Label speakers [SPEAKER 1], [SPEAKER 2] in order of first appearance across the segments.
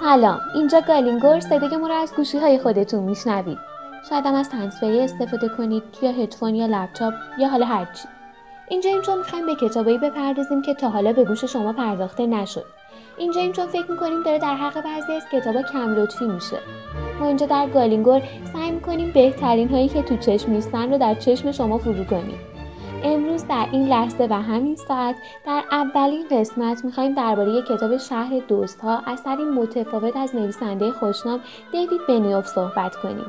[SPEAKER 1] سلام، اینجا گالینگور. صدای ما رو از گوشی‌های خودتون میشنوید. شاید هم از هندزفری استفاده کنید یا هدفون یا لپتاپ یا حالا هرچی. اینجاییم چون می‌خوایم به کتابایی بپردازیم که تا حالا به گوش شما پرداخته نشد. اینجاییم چون فکر می‌کنیم داره در حق بعضی از کتابا کم لطفی میشه. ما اینجا در گالینگور سعی می‌کنیم بهترین هایی که تو چشم نیستن رو در چشم شما فرو کنیم. امروز در این لحظه و همین ساعت در اولین قسمت می‌خوایم درباره کتاب شهر دوست‌ها اثری متفاوت از نویسنده خوشنام دیوید بنیوف صحبت کنیم.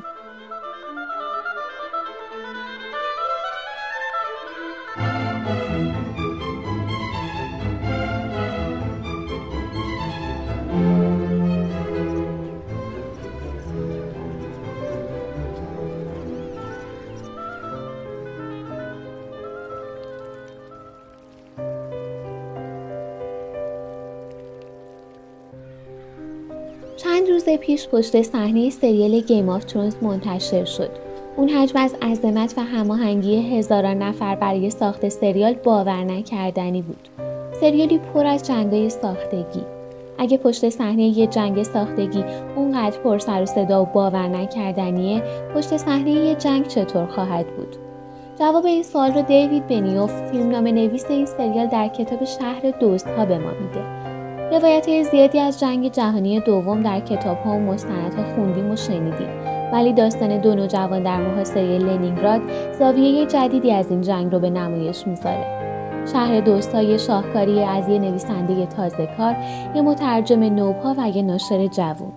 [SPEAKER 1] چند روز پیش پشت صحنه سریال گیم آف ترونز منتشر شد. اون حجم از عظمت و هماهنگی هزاران نفر برای ساخت سریال باور نکردنی بود. سریالی پر از جنگ‌های ساختگی. اگه پشت صحنه یه جنگ ساختگی اونقدر پر سر و صدا و باور نکردنیه، پشت صحنه یه جنگ چطور خواهد بود؟ جواب این سوال رو دیوید بنیوف، فیلمنامه‌نویس این سریال، در کتاب شهر دوست‌ها به ما میده. روایت زیادی از جنگ جهانی دوم در کتاب‌ها و مستندها خوندیم و شنیدیم، ولی داستان دو نوجوان در محاصره لنینگراد زاویه جدیدی از این جنگ رو به نمایش میذاره. شهر دوست‌ها یه شاهکاری از یه نویسنده تازه‌کار، یه مترجم نوپا و یه ناشر جوون.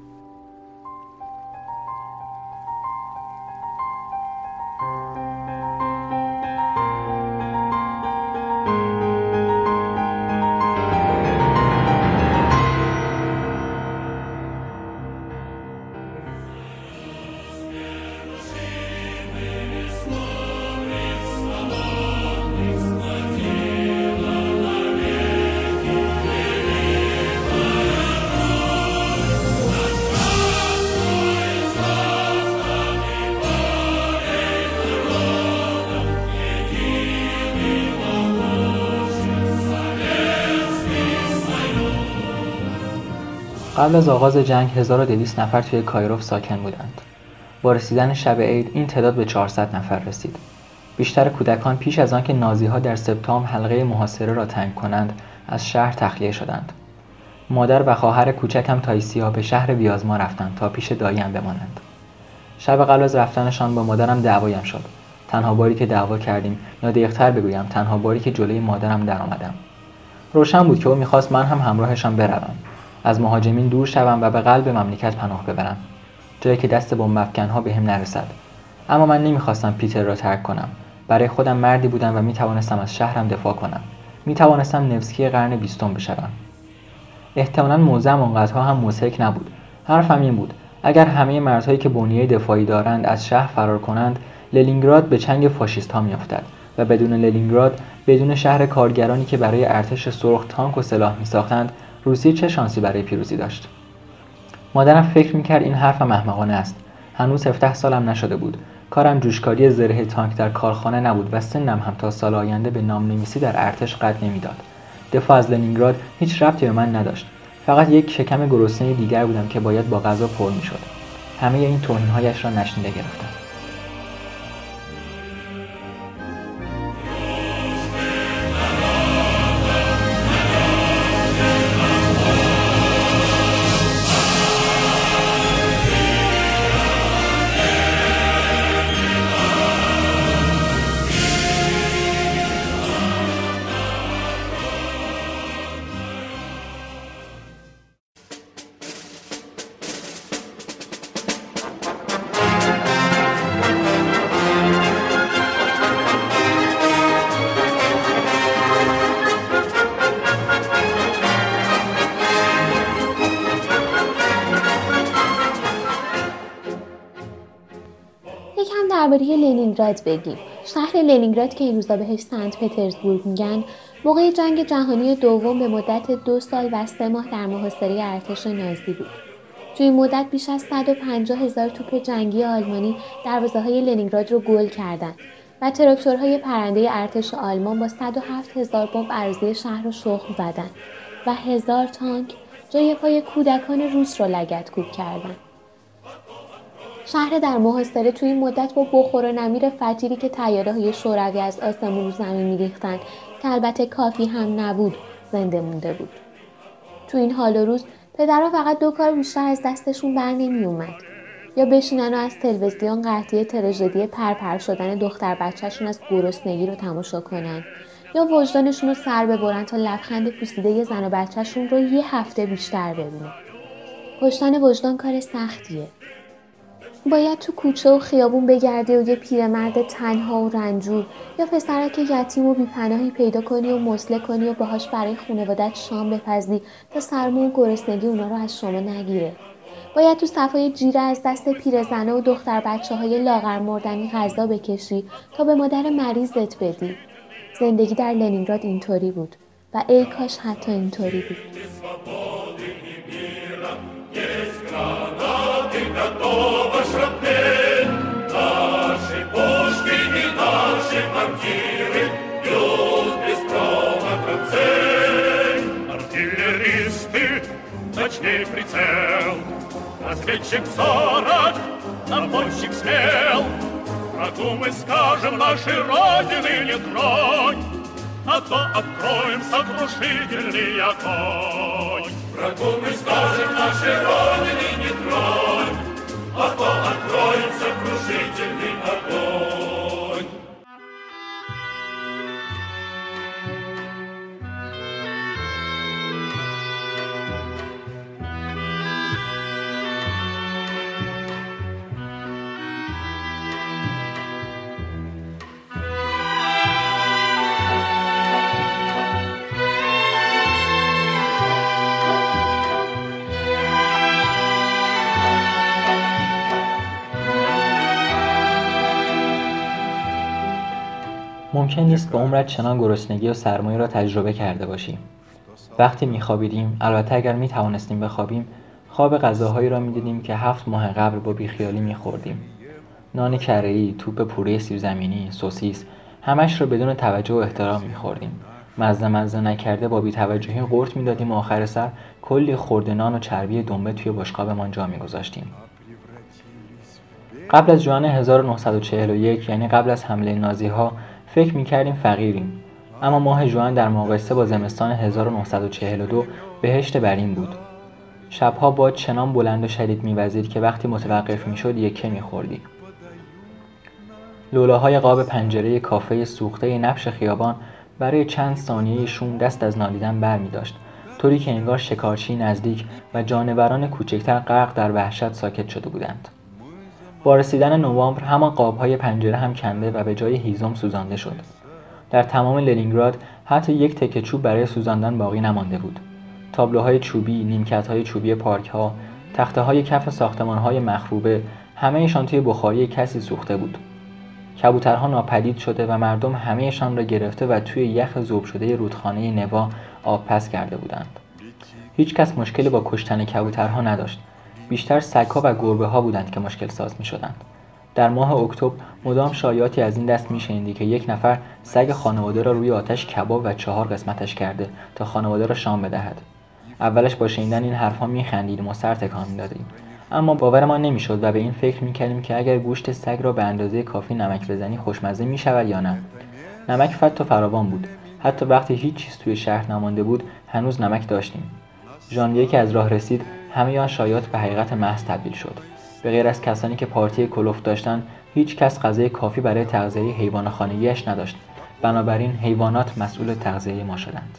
[SPEAKER 2] قبل از آغاز جنگ 1200 نفر توی کایروف ساکن بودند. با رسیدن شب عید این تعداد به 400 نفر رسید. بیشتر کودکان پیش از آنکه نازی‌ها در سپتامبر حلقه محاصره را تنگ کنند، از شهر تخلیه شدند. مادر و خواهر کوچکم تایسیا به شهر بیازما رفتند تا پیش داییم بمانند. شب قبل از رفتنشان با مادرم دعوایم شد. تنها باری که دعوا کردیم، یا دقیق‌تر بگویم تنها باری که جلوی مادرم درآمدم. روشن بود که او می‌خواست من هم همراهشان بروم. از مهاجمین دور شوم و به قلب مملکت پناه ببرم، جایی که دست بمب‌افکن‌ها بهم نرسد. اما من نمیخواستم پیتر را ترک کنم. برای خودم مردی بودم و میتوانستم از شهرم دفاع کنم. میتوانستم نفسکی قرن 20 بشوم. احتمالاً موضعم آنقدرها هم مضحک نبود. حرفم این بود: اگر همه مردهایی که بنیه دفاعی دارند از شهر فرار کنند، لنینگراد به چنگ فاشیست‌ها میافتد و بدون لنینگراد، بدون شهر کارگرانی که برای ارتش سرخ تانک و سلاح میساختند، روسیه چه شانسی برای پیروزی داشت؟ مادرم فکر میکرد این حرفم احمقانه است. هنوز 17 سالم نشده بود. کارم جوشکاری زره تانک در کارخانه نبود و سنم هم تا سال آینده به نام‌نویسی در ارتش قد نمیداد. دفاع از لنینگراد هیچ ربطی به من نداشت. فقط یک شکم گرسنه دیگر بودم که باید با غذا پر میشد. همه این توهین‌هایش را نشنیده گرفتم.
[SPEAKER 1] درباره لنینگراد بگیم. شهر لنینگراد که این روزا بهش سنت پترزبورگ میگن، موقع جنگ جهانی دوم به مدت 2 سال و 3 ماه در محاصره ارتش نازی بود. توی این مدت بیش از 150,000 توپ جنگی آلمانی دروازه‌های لنینگراد رو گل کردند و تراکتورهای پرنده ارتش آلمان با 107,000 بمب عرضه شهر رو شخم زدند و 1000 تانک، جای پای کودکان روس را لگدکوب کردند. شهر در محاصره توی این مدت با بخور و نمیر فتیلی که طیاره‌های شوروی از آسمون رو زمین می‌ریختند که البته کافی هم نبود زنده مونده بود. تو این حال و روز پدرها فقط 2 کار بیشتر از دستشون بر نمی‌اومد. یا بشینن و از تلویزیون قحطی تراژدی پرپر شدن دختر بچه‌شون از گرسنگی رو تماشا کنن، یا وجدانشون رو سر ببرن تا لبخند پوسیده یه زن و بچه‌شون رو یه هفته بیشتر ببینن. کشتن وجدان کار سختیه. باید تو کوچه و خیابون بگردی و یه پیرمرد تنها و رنجور یا پسرک یتیم و بیپناهی پیدا کنی و مسله کنی و باهاش برای خانواده‌ات شام بپزی تا سرما و گرسنگی اونا رو از شما نگیره. باید تو صفای جیره از دست پیرزنه و دختر بچه‌های لاغر مردنی غذا بکشی تا به مادر مریضت بدی. زندگی در لنینگراد اینطوری بود و ای کاش حتی اینطوری بود.
[SPEAKER 3] Точнее прицел, разведчик 40, набойщик смел. Врагу мы скажем, нашей Родины не тронь, а то откроем сокрушительный огонь. Врагу мы скажем, нашей Родины не тронь, а то откроем сокрушительный огонь.
[SPEAKER 2] ممکن نیست به عمرت چنان گرسنگی و سرمایه را تجربه کرده باشی. وقتی می‌خوابیدیم، البته اگر می‌توانستیم بخوابیم، خواب غذاهایی را می‌دیدیم که 7 ماه قبل با بیخیالی می‌خوردیم. نان کره‌ای، توپ پوره سیب‌زمینی، سوسیس، همش را بدون توجه و احترام می‌خوردیم. مزه نکرده با بی‌توجهی قورت می‌دادیم و آخر سر کلی خرده نان و چربی دنبه توی بشقابمان جا می‌گذاشتیم. قبل از ژوئن 1941 یعنی قبل از حمله نازی‌ها فکر می‌کردیم فقیریم، اما ماه ژوئن در مقایسه با زمستان 1942 بهشت برین بود. شب‌ها باد چنان بلند و شدید می‌وزید که وقتی متوقف می‌شد یکه می‌خوردی. لوله‌های قاب پنجره کافه سوخته نبش خیابان برای چند ثانیه شوم دست از نالیدن برمی‌داشت، طوری که انگار شکارچی نزدیک و جانوران کوچکتر غرق در وحشت ساکت شده بودند. با رسیدن نوامبر همان قاب‌های پنجره هم کنده و به جای هیزم سوزانده شد. در تمام لنینگراد حتی یک تکه چوب برای سوزاندن باقی نمانده بود. تابلوهای چوبی، نیمکت‌های چوبی پارک‌ها، تخته‌های کف ساختمان‌های مخروبه، همه‌شان توی بخاری کسی سوخته بود. کبوترها ناپدید شده و مردم همه‌شان را گرفته و توی یخ ذوب شده رودخانه نوا آب پس کرده بودند. هیچ کس مشکلی با کشتن کبوترها نداشت. بیشتر سگ‌ها و گربه‌ها بودند که مشکل ساز می‌شدند. در ماه اکتبر مدام شایعاتی از این دست می‌شنیدی که یک نفر سگ خانواده را روی آتش کباب و 4 قسمتش کرده تا خانواده را شام بدهد. اولش با شنیدن این حرف‌ها می‌خندیدیم و سر تکان می‌دادیم، اما باورمان نمی‌شد و به این فکر می‌کردیم که اگر گوشت سگ را به اندازه کافی نمک بزنی خوشمزه می‌شود یا نه. نمک فت و فراوان بود. حتی وقتی هیچ چیز توی شهر نمانده بود هنوز نمک داشتیم. ژانویه که از راه رسید همه آن شایعات به حقیقت محض تبدیل شد. به غیر از کسانی که پارتی کلوف داشتند، هیچ کس غذای کافی برای تغذیه حیوان خانگی‌اش نداشت. بنابراین حیوانات مسئول تغذیه ما شدند.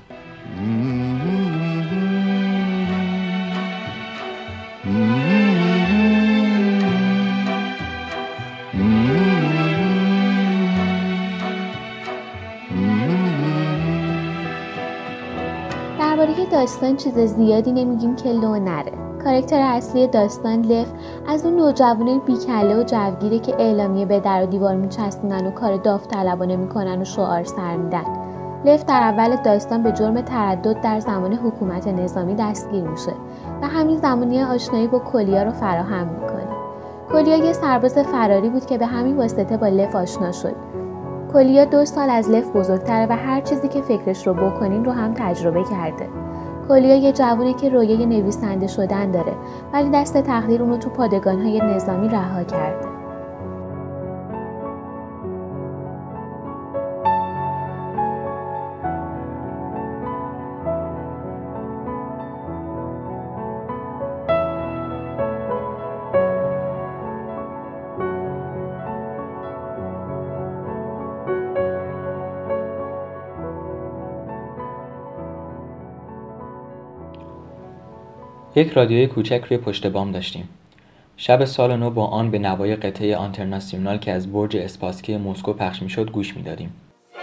[SPEAKER 1] درباره داستان چیز زیادی نمیگیم که لو نره. کاراکتر اصلی داستان لف از اون نوجوانای بیکله و جوگیره که اعلامیه به در و دیوار میچسبونن و کار داوطلبانه میکنن و شعار سر میدن. لف در اول داستان به جرم تردد در زمان حکومت نظامی دستگیر میشه و همین زمانی آشنایی با کلیا رو فراهم میکنه. کلیا یه سرباز فراری بود که به همین واسطه با لف آشنا شد. کلیا 2 سال از لف بزرگتره و هر چیزی که فکرش رو بکنین رو هم تجربه کرده. کولیا یه جوونه که رویای نویسنده شدن داره، ولی دست تقدیر اونو تو پادگان‌های نظامی رها کرده.
[SPEAKER 2] یک رادیوی کوچک روی پشت بام داشتیم. شب سال نو با آن به نوای قطعه آنترناسیونال که از برج اسپاسکی مسکو پخش میشد گوش میدادیم.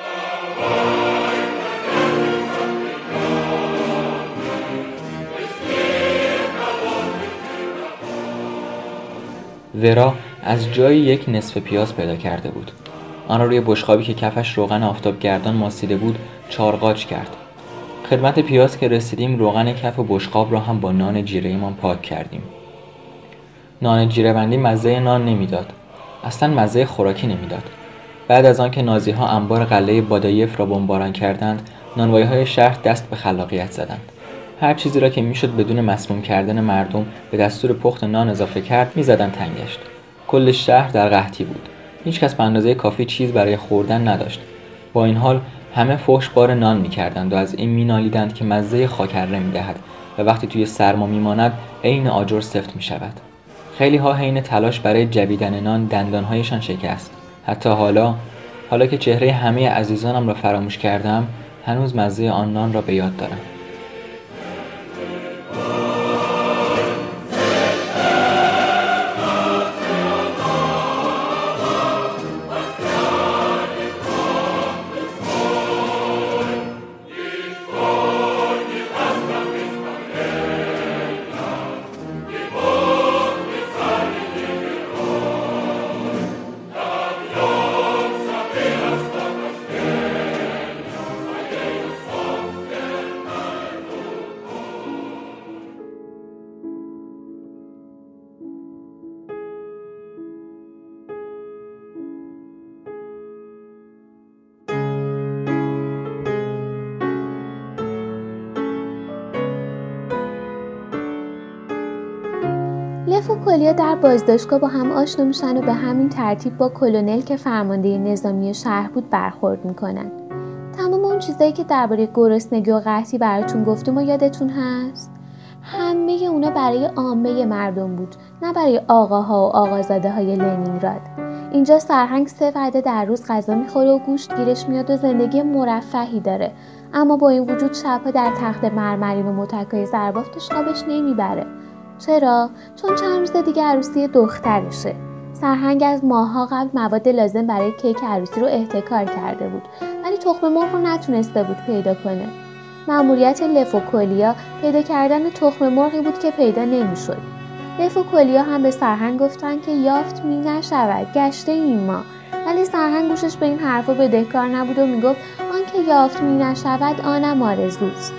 [SPEAKER 2] ورا از جایی یک نصف پیاز پیدا کرده بود. آن را روی بشقابی که کفش روغن آفتابگردان ماسیده بود چارقاچ کرد. خدمت پیاز که رسیدیم روغن کف بشقاب را هم با نان جیره‌مان پاک کردیم. نان جیره‌بندی مزه نان نمیداد. اصلا مزه خوراکی نمیداد. بعد از آن که نازی‌ها انبار قلعه بادایف را بمباران کردند، نانوایی‌های شهر دست به خلاقیت زدند. هر چیزی را که میشد بدون مسموم کردن مردم به دستور پخت نان اضافه کرد میزدند تنگشت. کل شهر در قحطی بود. هیچ کس به اندازه کافی چیز برای خوردن نداشت. با این حال همه فحش بار نان می‌کردند و از این می‌نالیدند که مزه خاکره می‌دهد و وقتی توی سرما می‌ماند عین آجر سفت می‌شود. خیلی‌ها حین تلاش برای جویدن نان دندان‌هایشان شکست. حتی حالا که چهره همه عزیزانم را فراموش کردم، هنوز مزه آن نان را به یاد دارم.
[SPEAKER 1] لف و کولیا در بازداشتگاه با هم آشنا میشن و به همین ترتیب با کلونل که فرمانده نظامی شهر بود برخورد میکنن. تمام اون چیزایی که درباره گرسنگی و قحطی براتون گفتم و یادتون هست؟ همه اونا برای عامه مردم بود، نه برای آقاها و آقازاده های لنینگراد. اینجا سرهنگ 3 وعده در روز غذا میخوره و گوشت گیرش میاد و زندگی مرفهی داره، اما با این وجود شبها در تخت مرمرین و متکای زربافتش خوابش نمیبره. چرا؟ چون چند روز دیگه عروسی دخترشه. سرهنگ از ماه‌ها قبل مواد لازم برای کیک عروسی رو احتکار کرده بود، ولی تخم مرغ رو نتونسته بود پیدا کنه. مأموریت لف و کولیا پیدا کردن تخم مرغی بود که پیدا نمی‌شد. لف و کولیا هم به سرهنگ گفتن که یافت می نشود، گشته این ما. ولی سرهنگ گوشش به این حرفا بدهکار نبود و میگفت آن که یافت می نشود آنم آرزوست.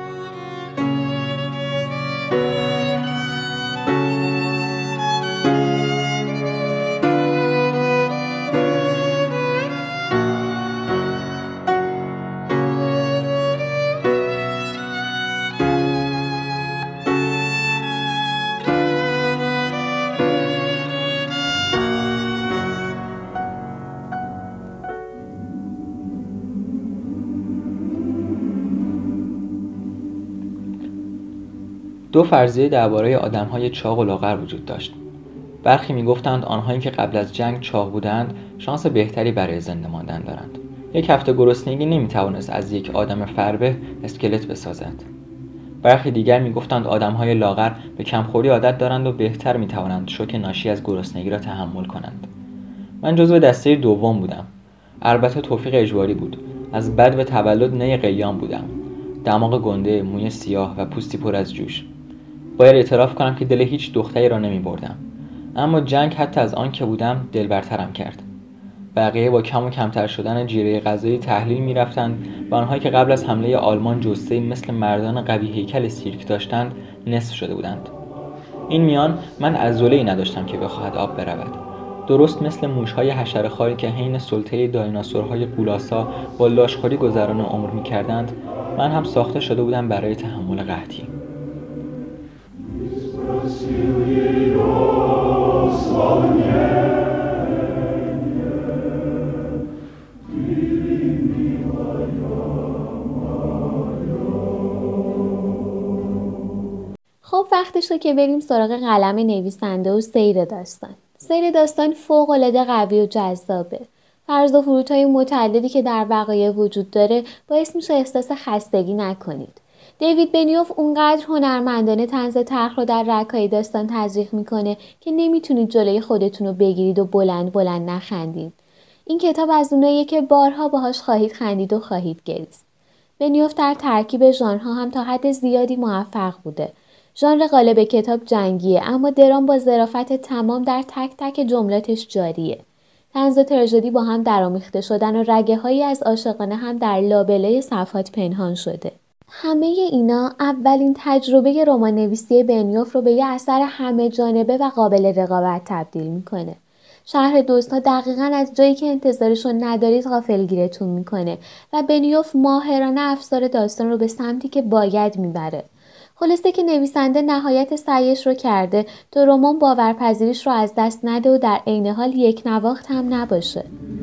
[SPEAKER 2] دو فرضیه درباره آدم‌های چاق و لاغر وجود داشت. برخی می‌گفتند آنهایی که قبل از جنگ چاق بودند شانس بهتری برای زنده ماندن دارند. یک هفته گرسنگی نمی‌توانست از یک آدم فربه اسکلت بسازد. برخی دیگر می‌گفتند آدم‌های لاغر به کمخوری عادت دارند و بهتر می‌توانند شوک ناشی از گرسنگی را تحمل کنند. من جزو دسته دوم بودم. البته توفیق اجباری بود. از بد و تولد نی قلیان بودم. دماغ گنده، موی سیاه و پوستی پر از جوش. باید اعتراف کنم که دل هیچ دختری را نمی بردم. اما جنگ حتی از آن که بودم دلبرترم کرد. بقیه با کم و کمتر شدن جیره غذایی تحلیل می رفتند و آنهایی که قبل از حمله آلمان جثه‌ای مثل مردان قوی هیکل سیرک داشتند نصف شده بودند. این میان من عضله‌ای نداشتم که بخواهد آب برود. درست مثل موش‌های حشره‌خواری که حین سلطه دایناسورهای غول‌آسا با لاشخوری گذران عمر می‌کردند، من هم ساخته شده بودم برای تحمل قحطی.
[SPEAKER 1] خب وقتشه که بریم سراغ قلم نویسنده و سیر داستان. سیر داستان فوق‌العاده قوی و جذابه. فرض و فرودهای متعددی که در وقایع وجود داره باعث میشه احساس خستگی نکنید. دیوید بنیوف اونقدر هنرمندانه طنز تلخ رو در رگ‌های داستان تزریق میکنه که نمیتونید جلوی خودتون رو بگیرید و بلند بلند نخندید. این کتاب از اوناییه که بارها باهاش خواهید خندید و خواهید گریست. بنیوف در ترکیب ژانرها هم تا حد زیادی موفق بوده. ژانر غالب کتاب جنگیه، اما درام با ظرافت تمام در تک تک جملاتش جاریه. طنز و تراژدی با هم درآمیخته شدن و رگه‌هایی از عاشقانه هم در لابلای صفحات پنهان شده. همه اینا اولین تجربه رمان نویسی بنیوف رو به یه اثر همه جانبه و قابل رقابت تبدیل میکنه. شرح دوست‌ها دقیقاً از جایی که انتظارشو ندارید غافلگیرتون میکنه و بنیوف ماهرانه افسار داستان رو به سمتی که باید میبره. خلاصه که نویسنده نهایت سعیش رو کرده تا رمان باورپذیریش رو از دست نده و در عین حال یک نواخت هم نباشه.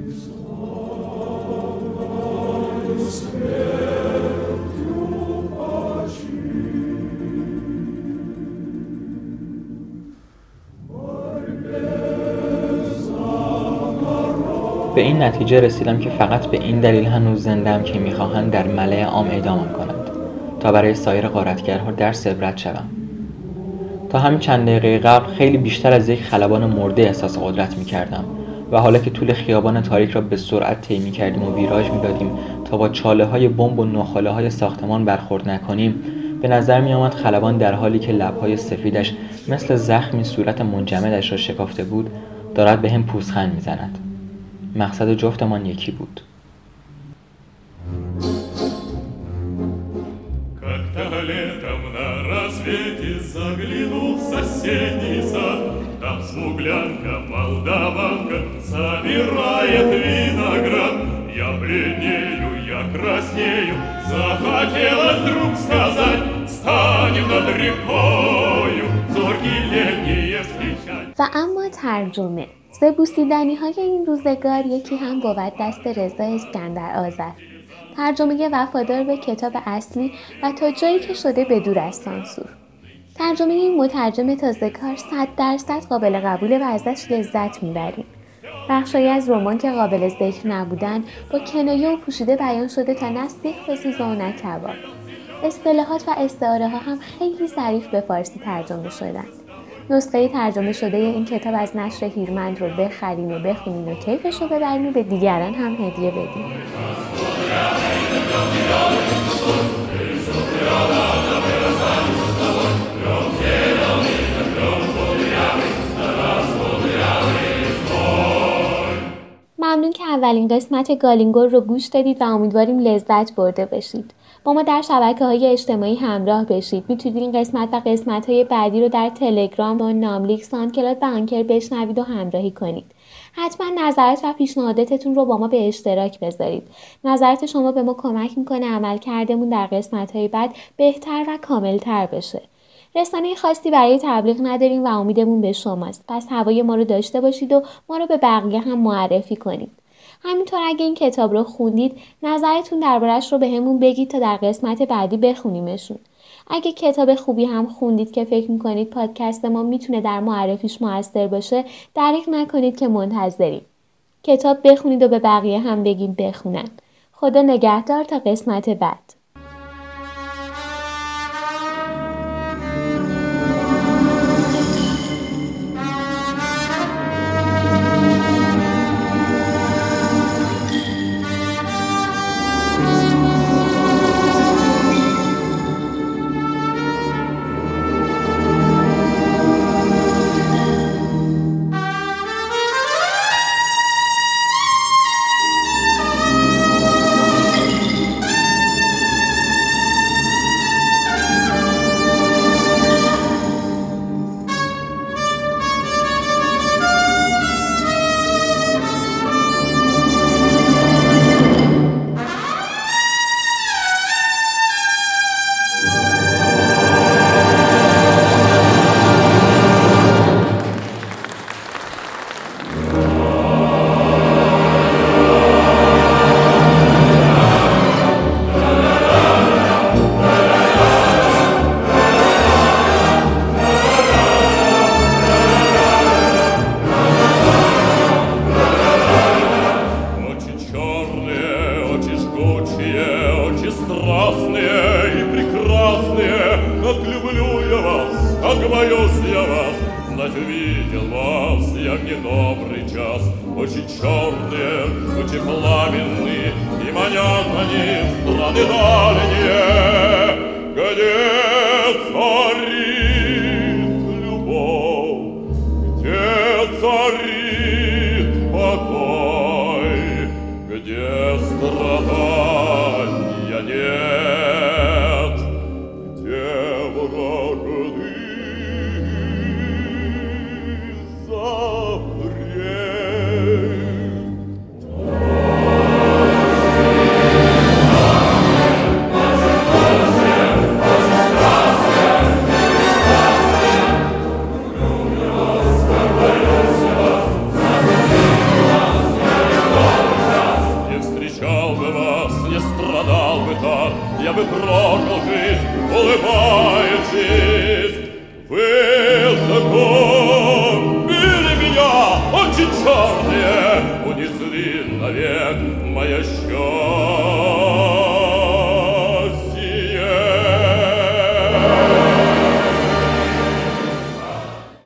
[SPEAKER 2] به این نتیجه رسیدم که فقط به این دلیل هنوز زنده‌ام که می‌خواهند در ملأ عام اعدامم کنند تا برای سایر غارتگرها درس عبرت شوم. تا همین چند دقیقه قبل خیلی بیشتر از یک خلبان مرده احساس قدرت می‌کردم و حالا که طول خیابان تاریک را به سرعت طی می‌کردیم و ویراژ می‌دادیم تا با چاله‌های بمب و نخاله‌های ساختمان برخورد نکنیم، به نظر می‌آمد خلبان در حالی که لب‌های سفیدش مثل زخمی صورت منجمدش را شکافته بود، دارد به هم پوزخند می‌زند. مقصد جفتمان یکی بود.
[SPEAKER 3] Как-то летом на рассвете заглянул в соседний сад, там смуглянка, молдаванка собирает виноград. Я бледнею, я краснею, захотелось вдруг сказать: станем над рекою, зоркие летние встречать.
[SPEAKER 1] و اما ترجمه زبوسیدنی‌های این روزگار یکی هم بود دست رضا اسکندر آذر. ترجمه وفادار به کتاب اصلی و تا جایی که شده بدور از سانسور. ترجمه این مترجم تازه‌کار 100% قابل قبوله و ازش لذت میبریم. بخشایی از رمان که قابل ذکر نبودن با کنایه و پوشیده بیان شده تا نه سیخ بسوزه و نه کباب. اصطلاحات و استعاره ها هم خیلی ظریف به فارسی ترجمه شدن. نسخه ترجمه شده این کتاب از نشر هیرمند رو بخرین و بخونین و کیفش رو ببرین و به دیگران هم هدیه بدین. ممنون که اولین قسمت گالینگور رو گوش دادید و امیدواریم لذت برده باشید. با ما در شبکه‌های اجتماعی همراه بشید. میتونید این قسمت و قسمت‌های بعدی رو در تلگرام و ناملیک، ساندکلاد و آنکر بشنوید و همراهی کنید. حتما نظرات و پیشنهاداتتون رو با ما به اشتراک بذارید. نظرات شما به ما کمک میکنه عملکردمون در قسمت‌های بعد بهتر و کاملتر بشه. رسانه خاصی برای تبلیغ نداریم و امیدمون به شماست. پس هوای ما رو داشته باشید و ما رو به بقیه هم معرفی کنید. همینطور اگه این کتاب رو خوندید، نظرتون دربارش رو بهمون بگید تا در قسمت بعدی بخونیمشون. اگه کتاب خوبی هم خوندید که فکر میکنید پادکست ما میتونه در معرفیش موثر باشه، دریغ نکنید که منتظریم. کتاب بخونید و به بقیه هم بگید بخونن. خدا نگهدار تا قسمت بعد.
[SPEAKER 3] бесстрастные и прекрасные, как люблю я вас, как боюсь я вас. Знать увидел вас я в недобрый час. Очи черные, очи пламенные, и манят они в страны дальние, где царит любовь, где царит покой, где страдания нет, где вражды я бы прожил жизнь, улыбаючись. Вы загубили меня, очи черные, унесли навек моя счастье.